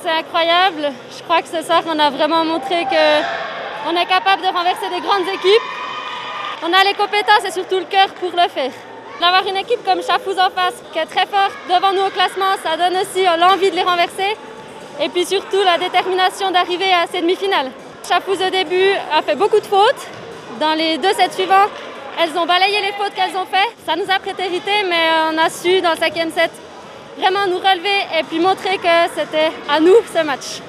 c'est incroyable. Je crois que ce soir, on a vraiment montré qu'on est capable de renverser des grandes équipes. On a les compétences et surtout le cœur pour le faire. D'avoir une équipe comme Chafouz en face, qui est très forte devant nous au classement, ça donne aussi l'envie de les renverser. Et puis surtout la détermination d'arriver à ces demi-finales. Chafouz au début a fait beaucoup de fautes. Dans les 2 sets suivants, elles ont balayé les fautes qu'elles ont fait. Ça nous a prétérité, mais on a su dans le 5e set vraiment nous relever et puis montrer que c'était à nous ce match.